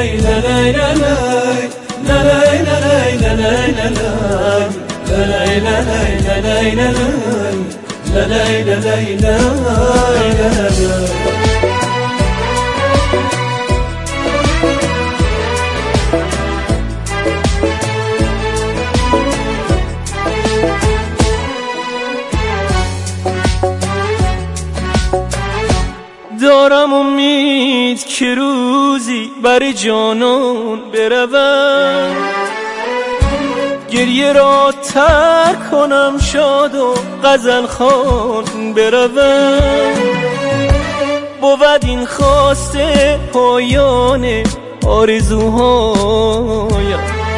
دارم امید که روزی بر جانان بروم، گریه را ترک کنم، شاد و غزل خوان بروم. بود این خواسته پایان آرزوهایم،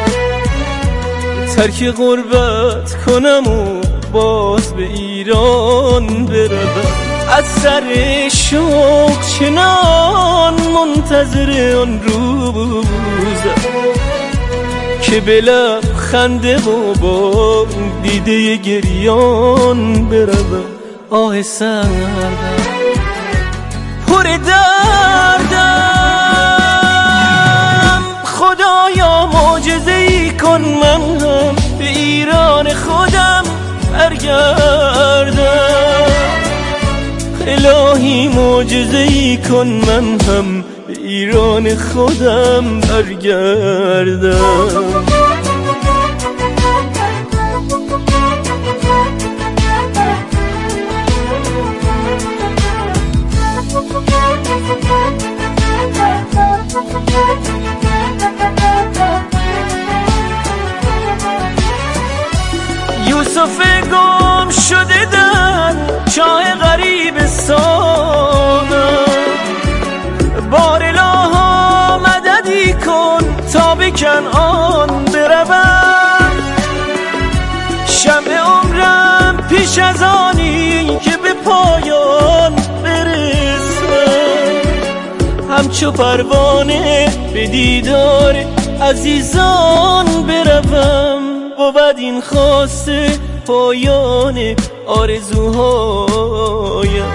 ترک غربت کنم و باز به ایران بروم. از سر شوق چنان منتظر آن روزم که به لب خنده و با دیده گریان بروم. آه سردم پر دردم، خدایا معجزه‌ای کن من هم به ایران خودم برگردم. الهی معجزه‌ای کن من هم به ایران خودم برگردم. یوسف گم شده در چاه غریبستانم، بار الها مددی کن تا به کنعان بروم. شمع عمرم پیش از آنی که به پایان برسم، همچو پروانه به دیدار عزیزان بروم. بود این خواسته پایان آرزوهایم،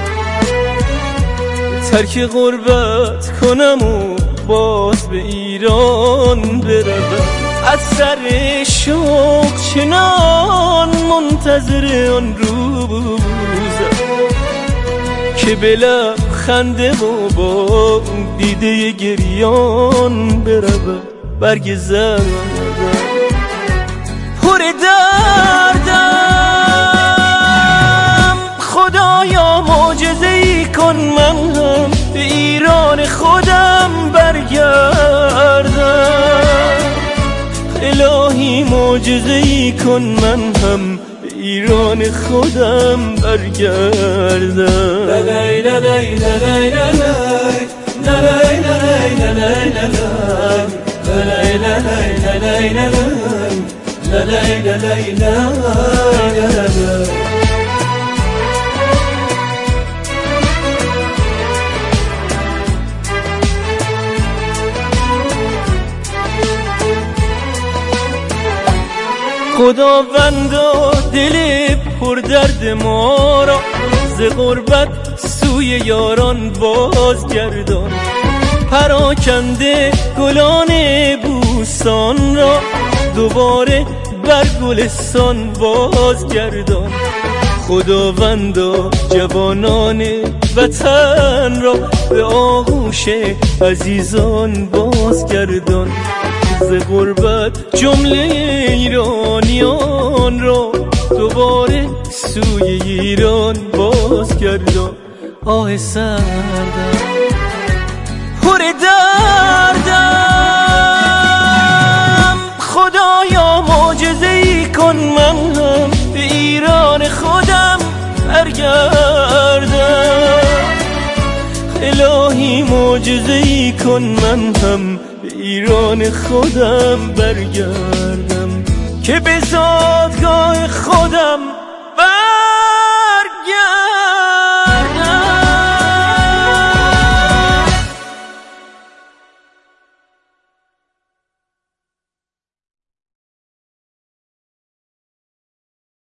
ترک غربت کنم و باز به ایران بروم. از سر شوق چنان منتظر آن روزم که به لب خنده و با دیده گریان بروم. برگ زردم پر دردم، خدایا معجزه‌ای کن من هم به ایران خودم برگردم. الهی معجزه‌ای کن من هم به ایران خودم برگردم. خداوندا دل پر درد ما را ز غربت سوی یاران بازگردان. پراکنده گلان بوستان را دوباره بر گلستان بازگردان. خداوندا جوانان وطن را به آغوش عزیزان بازگردان. ز غربت جمله ایرانیان را دوباره سوی ایران بازگردان. آه سردم پر دردم، خدایا معجزه‌ای کن من هم به ایران خودم برگردم. الهی معجزه‌ای کن من هم به ایران خودم برگردم که به زادگاه خودم